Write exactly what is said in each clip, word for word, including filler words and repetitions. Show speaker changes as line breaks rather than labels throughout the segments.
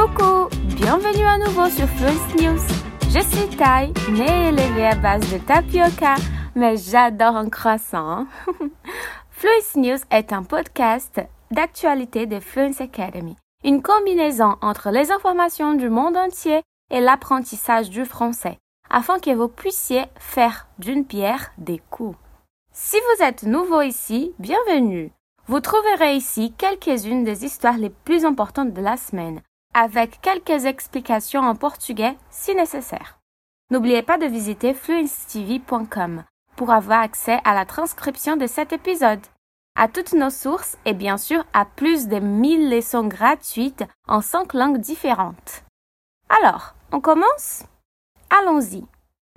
Coucou, bienvenue à nouveau sur Fluence News. Je suis Tai, née et élevée à base de tapioca, mais j'adore un croissant. Fluence News est un podcast d'actualité de Fluence Academy, une combinaison entre les informations du monde entier et l'apprentissage du français, afin que vous puissiez faire d'une pierre des coups. Si vous êtes nouveau ici, bienvenue. Vous trouverez ici quelques-unes des histoires les plus importantes de la semaine, avec quelques explications en portugais si nécessaire. N'oubliez pas de visiter fluence t v point com pour avoir accès à la transcription de cet épisode, à toutes nos sources et bien sûr à plus de mille leçons gratuites en cinq langues différentes. Alors, on commence? Allons-y.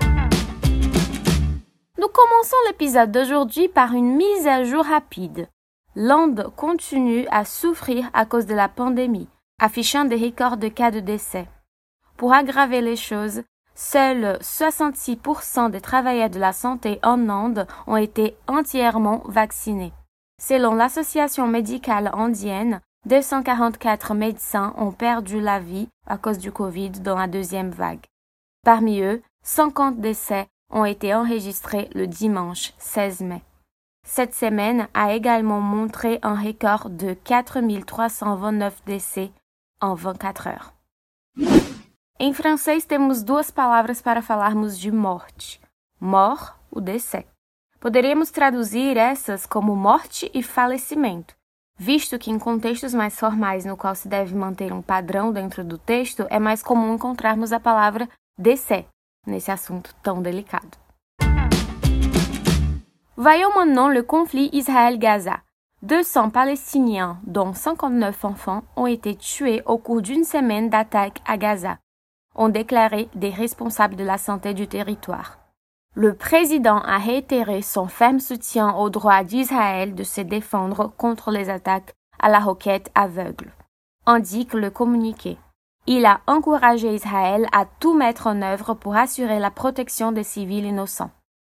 Nous commençons l'épisode d'aujourd'hui par une mise à jour rapide. L'Inde continue à souffrir à cause de la pandémie, affichant des records de cas de décès. Pour aggraver les choses, seuls soixante-six pour cent des travailleurs de la santé en Inde ont été entièrement vaccinés. Selon l'Association médicale indienne, deux cent quarante-quatre médecins ont perdu la vie à cause du Covid dans la deuxième vague. Parmi eux, cinquante décès ont été enregistrés le dimanche seize mai. Cette semaine a également montré un record de quatre mille trois cent vingt-neuf décès en vingt-quatre heures. Em francês temos duas palavras para falarmos de morte. Mort, o décès. Poderíamos traduzir essas como morte e falecimento, visto que em contextos mais formais no qual se deve manter um padrão dentro do texto, é mais comum encontrarmos a palavra décès nesse assunto tão delicado. Voyons maintenant le conflit Israël-Gaza. deux cents Palestiniens, dont cinquante-neuf enfants, ont été tués au cours d'une semaine d'attaques à Gaza, ont déclaré des responsables de la santé du territoire. Le président a réitéré son ferme soutien au droit d'Israël de se défendre contre les attaques à la roquette aveugle, indique le communiqué. Il a encouragé Israël à tout mettre en œuvre pour assurer la protection des civils innocents.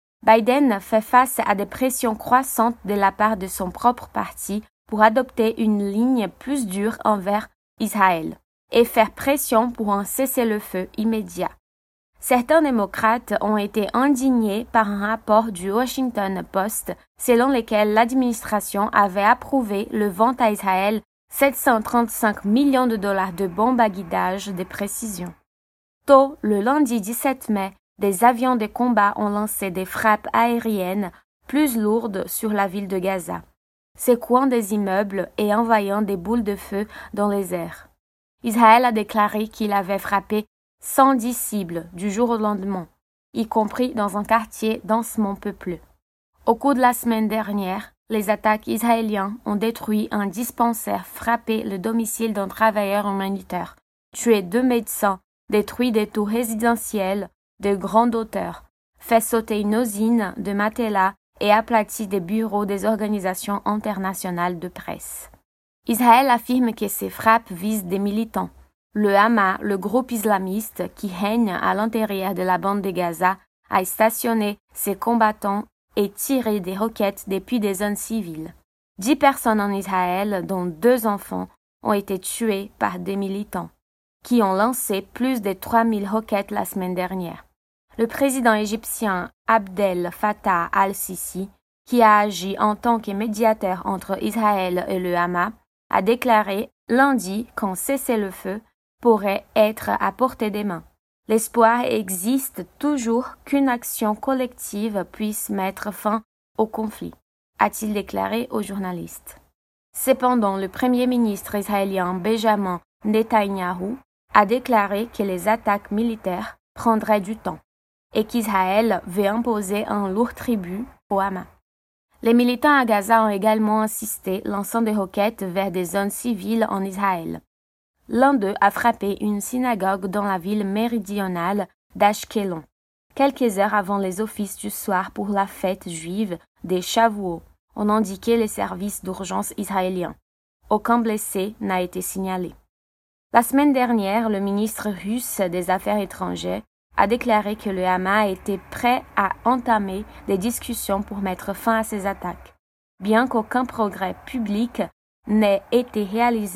Biden fait face à des pressions croissantes de la part de son propre parti pour adopter une ligne plus dure envers Israël et faire pression pour un cessez-le-feu immédiat. Certains démocrates ont été indignés par un rapport du Washington Post selon lequel l'administration avait approuvé le vente à Israël sept cent trente-cinq millions de dollars de bombes à guidage de précision. Tôt, le lundi dix-sept mai, des avions de combat ont lancé des frappes aériennes plus lourdes sur la ville de Gaza, secouant des immeubles et envoyant des boules de feu dans les airs. Israël a déclaré qu'il avait frappé cent dix cibles du jour au lendemain, y compris dans un quartier densément peuplé. Au cours de la semaine dernière, les attaques israéliennes ont détruit un dispensaire, frappé le domicile d'un travailleur humanitaire, tué deux médecins, détruit des tours résidentielles de grande hauteur, fait sauter une usine de matelas et aplati des bureaux des organisations internationales de presse. Israël affirme que ces frappes visent des militants. Le Hamas, le groupe islamiste qui règne à l'intérieur de la bande de Gaza, a stationné ses combattants et tiré des roquettes depuis des zones civiles. Dix personnes en Israël, dont deux enfants, ont été tuées par des militants, qui ont lancé plus de trois mille roquettes la semaine dernière. Le président égyptien Abdel Fattah al-Sisi, qui a agi en tant que médiateur entre Israël et le Hamas, a déclaré lundi qu'un cessez-le-feu pourrait être à portée des mains. L'espoir existe toujours qu'une action collective puisse mettre fin au conflit, a-t-il déclaré aux journalistes. Cependant, le premier ministre israélien Benjamin Netanyahou a déclaré que les attaques militaires prendraient du temps et qu'Israël veut imposer un lourd tribut au Hamas. Les militants à Gaza ont également insisté, lançant des roquettes vers des zones civiles en Israël. L'un d'eux a frappé une synagogue dans la ville méridionale d'Ashkelon, quelques heures avant les offices du soir pour la fête juive des Shavuot, ont indiqué les services d'urgence israéliens. Aucun blessé n'a été signalé. La semaine dernière, le ministre russe des Affaires étrangères a déclaré que le Hamas était prêt à entamer des discussions pour mettre fin à ces attaques, bien qu'aucun progrès public n'ait été réalisé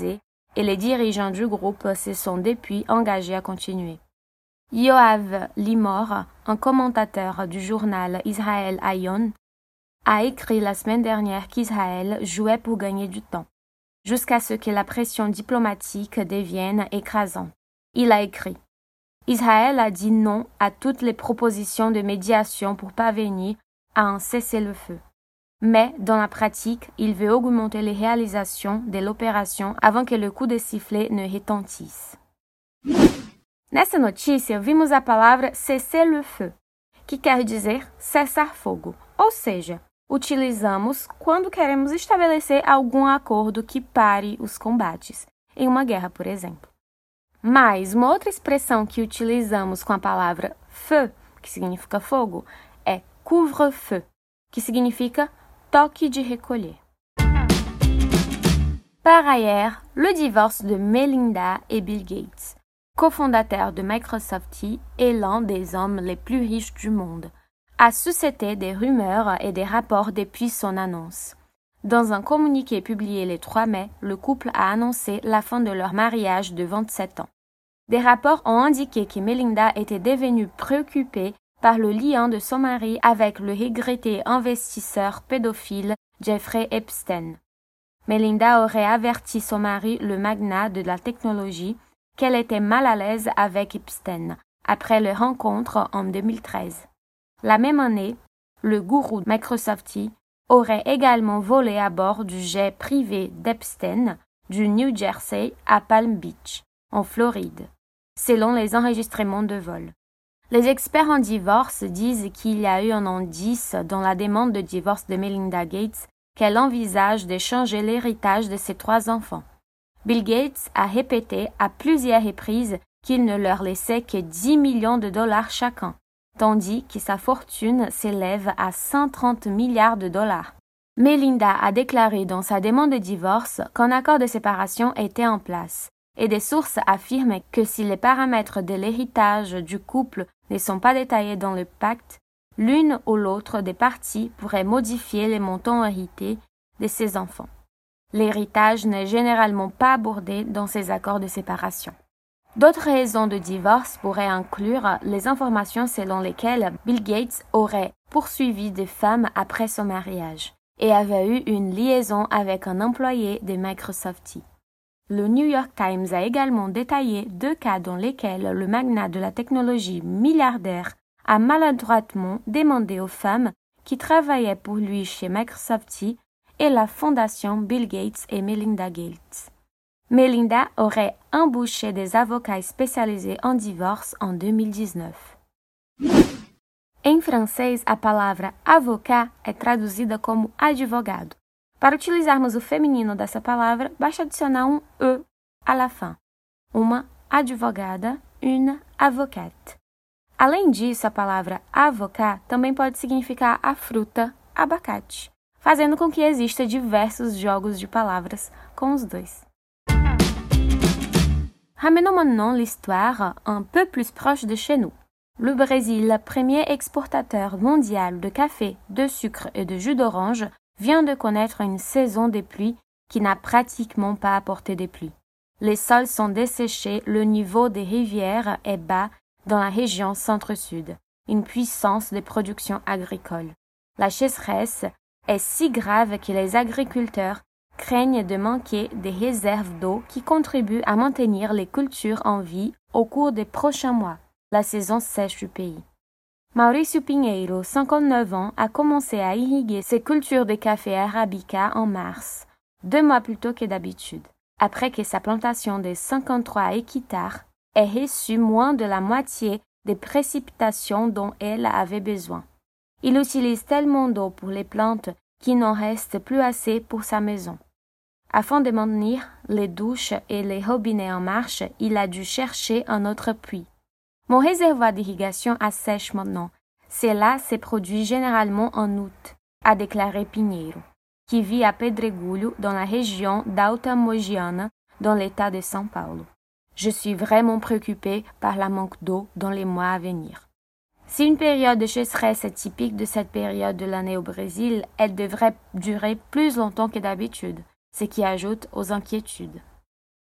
et les dirigeants du groupe se sont depuis engagés à continuer. Yoav Limor, un commentateur du journal Israel Hayom, a écrit la semaine dernière qu'Israël jouait pour gagner du temps, jusqu'à ce que la pression diplomatique devienne écrasante. Il a écrit « Israël a dit non à toutes les propositions de médiation pour parvenir à un cessez-le-feu. Mais, dans la pratique, il veut augmenter les réalisations de l'opération avant que le coup de sifflet ne retentisse. » Nessa notícia, vimos a palavra cessez-le-feu, que quer dizer cessar fogo, ou seja, utilizamos quando queremos estabelecer algum acordo que pare os combates, em uma guerra, por exemplo. Mas uma outra expressão que utilizamos com a palavra feu, que significa fogo, é couvre-feu, que significa toque de recolher. Par ailleurs, le divorce de Melinda et Bill Gates, cofondateur de Microsoft et l'un des hommes les plus riches du monde, a suscité des rumeurs et des rapports depuis son annonce. Dans un communiqué publié le trois mai, le couple a annoncé la fin de leur mariage de vingt-sept ans. Des rapports ont indiqué que Melinda était devenue préoccupée par le lien de son mari avec le regretté investisseur pédophile Jeffrey Epstein. Melinda aurait averti son mari, le magnat de la technologie, qu'elle était mal à l'aise avec Epstein, après leur rencontre en deux mille treize. La même année, le gourou de Microsoft aurait également volé à bord du jet privé d'Epstein du New Jersey à Palm Beach, en Floride, selon les enregistrements de vol. Les experts en divorce disent qu'il y a eu un indice dans la demande de divorce de Melinda Gates qu'elle envisage de changer l'héritage de ses trois enfants. Bill Gates a répété à plusieurs reprises qu'il ne leur laissait que dix millions de dollars chacun, tandis que sa fortune s'élève à cent trente milliards de dollars. Melinda a déclaré dans sa demande de divorce qu'un accord de séparation était en place, et des sources affirment que si les paramètres de l'héritage du couple ne sont pas détaillés dans le pacte, l'une ou l'autre des parties pourrait modifier les montants hérités de ses enfants. L'héritage n'est généralement pas abordé dans ces accords de séparation. D'autres raisons de divorce pourraient inclure les informations selon lesquelles Bill Gates aurait poursuivi des femmes après son mariage et avait eu une liaison avec un employé de Microsoft. Le New York Times a également détaillé deux cas dans lesquels le magnat de la technologie milliardaire a maladroitement demandé aux femmes qui travaillaient pour lui chez Microsoft et la fondation Bill Gates et Melinda Gates. Melinda aurait embauché des avocats spécialisés en divorce en deux mille dix-neuf. Em francês, a palavra avocat é traduzida como advogado. Para utilizarmos o feminino dessa palavra, basta adicionar um E à la fin. Uma advogada, une avocate. Além disso, a palavra avocat também pode significar a fruta abacate, fazendo com que exista diversos jogos de palavras com os dois. Ramenons maintenant l'histoire un peu plus proche de chez nous. Le Brésil, premier exportateur mondial de café, de sucre et de jus d'orange, vient de connaître une saison des pluies qui n'a pratiquement pas apporté de pluie. Les sols sont desséchés, le niveau des rivières est bas dans la région centre-sud, une puissance de production agricole. La sécheresse est si grave que les agriculteurs craignent de manquer des réserves d'eau qui contribuent à maintenir les cultures en vie au cours des prochains mois, la saison sèche du pays. Mauricio Pinheiro, cinquante-neuf ans, a commencé à irriguer ses cultures de café arabica en mars, deux mois plus tôt que d'habitude, après que sa plantation de cinquante-trois hectares ait reçu moins de la moitié des précipitations dont elle avait besoin. Il utilise tellement d'eau pour les plantes qu'il n'en reste plus assez pour sa maison. Afin de maintenir les douches et les robinets en marche, il a dû chercher un autre puits. Mon réservoir d'irrigation assèche maintenant. Cela se produit généralement en août, a déclaré Pinheiro, qui vit à Pedregulho dans la région d'Alta Mogiana, dans l'état de São Paulo. Je suis vraiment préoccupé par la manque d'eau dans les mois à venir. Si une période de sécheresse est typique de cette période de l'année au Brésil, elle devrait durer plus longtemps que d'habitude, ce qui ajoute aux inquiétudes.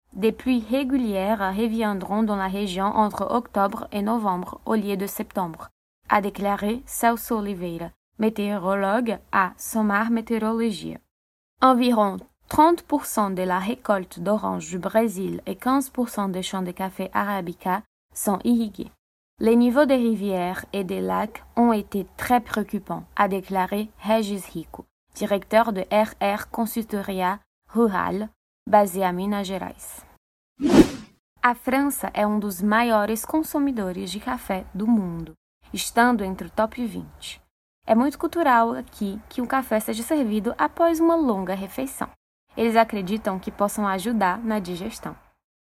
Des pluies régulières reviendront dans la région entre octobre et novembre au lieu de septembre, a déclaré Celso Oliveira, météorologue à Somar Meteorologia. Environ trente pour cent de la récolte d'oranges du Brésil et quinze pour cent des champs de café arabica sont irrigués. Les niveaux des rivières et des lacs ont été très préoccupants, a déclaré Regis Rico, directeur de R R Consultoria Rural, basé a Minas Gerais. A França é um dos maiores consumidores de café do mundo, estando entre o top vinte. É muito cultural aqui que o café seja servido após uma longa refeição. Eles acreditam que possam ajudar na digestão.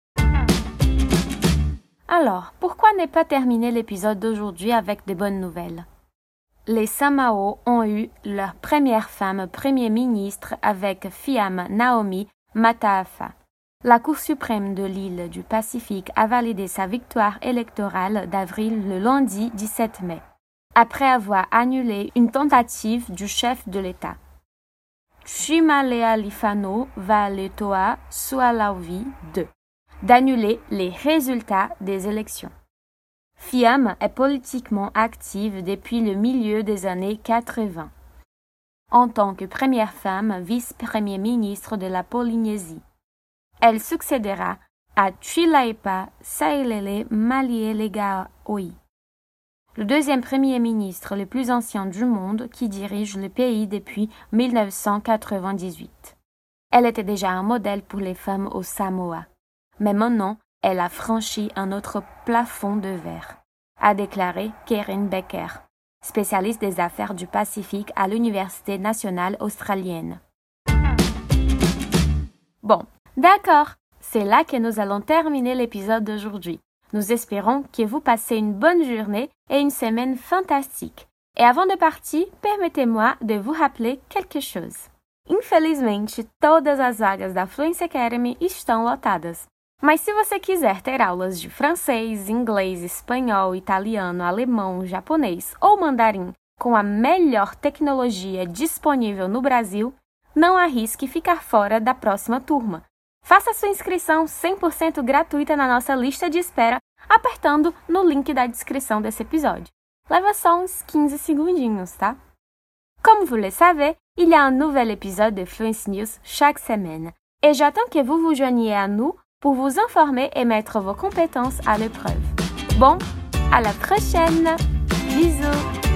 Alors, pourquoi ne pas terminer l'épisode d'aujourd'hui avec de bonnes nouvelles? Les Samoa ont eu leur première femme Premier ministre avec Fiam Naomi Mataafa. La Cour suprême de l'île du Pacifique a validé sa victoire électorale d'avril le lundi dix-sept mai, après avoir annulé une tentative du chef de l'État. Tshimalealifano Valetoa Sualauvi deux, d'annuler les résultats des élections. Fiam est politiquement active depuis le milieu des années quatre-vingts, en tant que première femme vice-premier ministre de la Polynésie. Elle succédera à Tshilaipa Sailele Malielegaoi, le deuxième premier ministre le plus ancien du monde qui dirige le pays depuis mille neuf cent quatre-vingt-dix-huit. Elle était déjà un modèle pour les femmes au Samoa, mais maintenant elle a franchi un autre plafond de verre, a déclaré Karen Becker, spécialiste des affaires du Pacifique à l'Université nationale australienne. Bon, d'accord, c'est là que nous allons terminer l'épisode d'aujourd'hui. Nous espérons que vous passez une bonne journée et une semaine fantastique. Et avant de partir, permettez-moi de vous rappeler quelque chose. Infelizmente, todas as vagas da Fluency Academy estão lotadas. Mas se você quiser ter aulas de francês, inglês, espanhol, italiano, alemão, japonês ou mandarim com a melhor tecnologia disponível no Brasil, não arrisque ficar fora da próxima turma. Faça sua inscrição cem por cento gratuita na nossa lista de espera apertando no link da descrição desse episódio. Leva só uns quinze segundinhos, tá? Comme vous le savez, il y a un nouvel épisode de Fluency News chaque semaine et j'attends que vous vous joigniez à nous pour vous informer et mettre vos compétences à l'épreuve. Bon, à la prochaine! Bisous!